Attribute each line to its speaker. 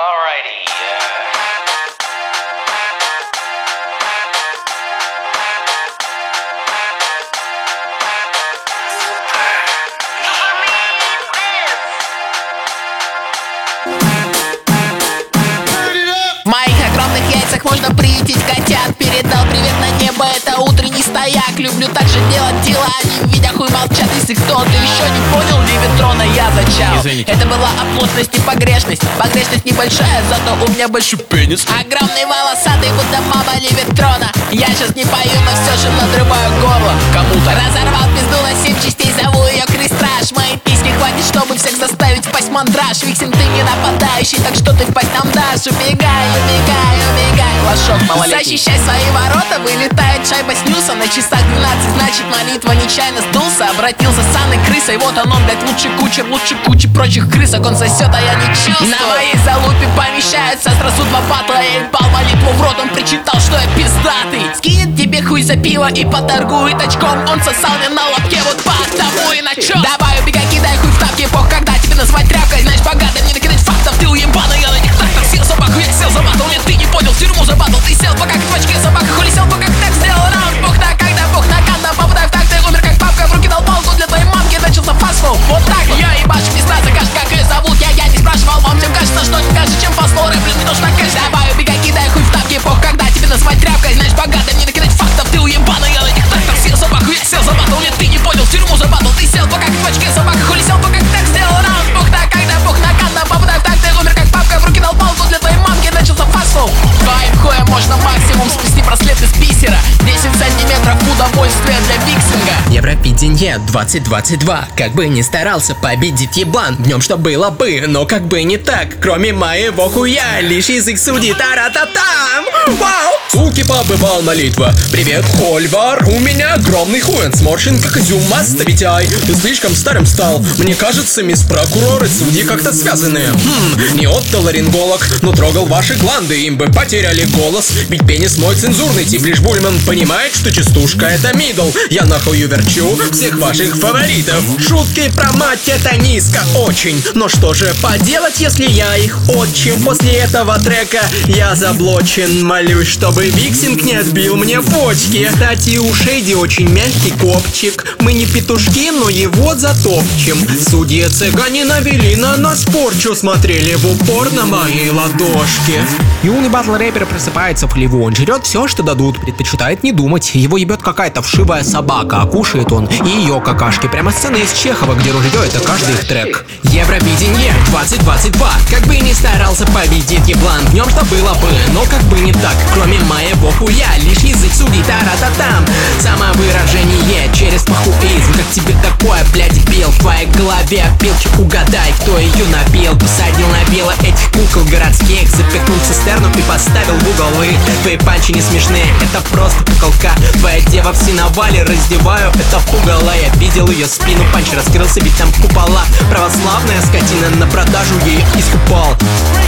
Speaker 1: Alrighty.
Speaker 2: В моих огромных яйцах можно приютить котят. Передал привет на небо, это утренний стояк. Люблю также делать дела, они в виде хуй молчат. Если кто-то еще не понял, Левитрона я зачал.
Speaker 3: Извините.
Speaker 2: Это была оплошность и погрешность. Погрешность небольшая, зато у меня большой пенис. Огромный волосатый, будто мама Левитрона. Я сейчас не пою, но все же надрываю горло кому-то. Разорвал пизду на 7 частей, зову ее Кристраж. Моей песни хватит, чтобы всех заставить впасть в мандраж. Виксин, ты не нападающий, так что ты впасть нам дашь. Убегай, убегай, убегай, лошок малолетний. Защищай свои ворота, вылетает шайба с нюса. На часах 12, значит молитва нечаянно сдулся. Обратился с Анной крысой, вот он, блядь, лучше кучи прочих крысок. Он сосет, а я не чувствую. На моей залупе помещаются сразу два батла. Я ебал молитву в рот, он причитал, что я пиздатый. Скинет тебе хуй за пиво и поторгует очком. Он сосал мне на лобке, вот потому и начал. Давай, убегай, кидай хуй в тапки, пох, когда тебе назвать тряпкой. Знаешь, богато мне накидать фактов, ты уебаный. Я на них так сел собаку, я сел за батл. Нет, ты не понял, в тюрьму за батл. Ты сел, пока в очке собака хули сел, пока так сделал раунд. Бог так, когда бог наканда, попадай в так, ты умер как папка. В руки дал палку для твоей мамки, начался фастфуд. Вот так, я ебашу пизда, закажешь, как ее зовут. Я не спрашивал, вам всем кажется, что не кажется, чем фастфуд. Рэплю, не нужно кэш. Давай, убегай, кидай хуй в тапки, пох, когда тебе назвать тряпкой. Знаешь, богато мне накидать фактов, ты уебаный. Я на них так сел собаку, я сел за батл. Нет, ты не понял, в тюрьму за батл. Ты сел, пока в очке собака хули сел, пока так сделал раунд. Бог так, когда бог наканда, попадай в так, ты умер как папка. В руки дал палку для твоей мамки, начался фастфуд. Твоим хуем можно максимум спасти браслет из бисера. 10 сантиметров удовольствия для виксинга.
Speaker 3: Евровидение 2022. Как бы ни старался победить еблан, в нем что было бы, но как бы не так. Кроме моего хуя, лишь язык судит, та-ра-та-там. Вау! Суки, побывал молитва. Привет, Ольвар, у меня огромный хуй, он сморщен как изюм, оставить ай. Ты слишком старым стал. Мне кажется, мисс прокурор и судьи как-то связаны. Не отоларинголог, но трогал ваши гланды, им бы потеряли голос. Ведь пенис мой цензурный, тип лишь Бульман понимает, что частушка это мидл. Я нахую верчу всех ваших фаворитов. Шутки про мать это низко очень. Но что же поделать, если я их отчим? После этого трека я заблочен. Молюсь, чтобы Виксинг не отбил мне почки. Кстати, у Шейди очень мягкий копчик. Мы не петушки, но его затопчем. Судьи цыгане навели на нас порчу, смотрели в упор на мои ладошки.
Speaker 4: Юный батл-рэпер просыпается в хлеву. Он жрет все, что дадут, предпочитает не думать. Его ебет какая-то вшивая собака, а кушает он и ее какашки. Прямо сцена из Чехова, где ружье это каждый их трек. Евровидение 2022. Как бы ни старался победить еблан, в нем что было бы, но как бы не так. Кроме моего хуя, лишь язык судит, та-ра-та-там. Самовыражение через похуизм. Как тебе такое, блядь, бил? В твоей голове опилки, угадай, кто ее набил. Посадил на бело этих кукол городских, запихнул в цистерну и поставил в угол их. Твои панчи не смешные, это просто куколка. Твоя дева в сеновале, раздеваю, это пугало. Я видел ее спину, панч раскрылся, ведь там купола. Православная скотина, на продажу ее искупал.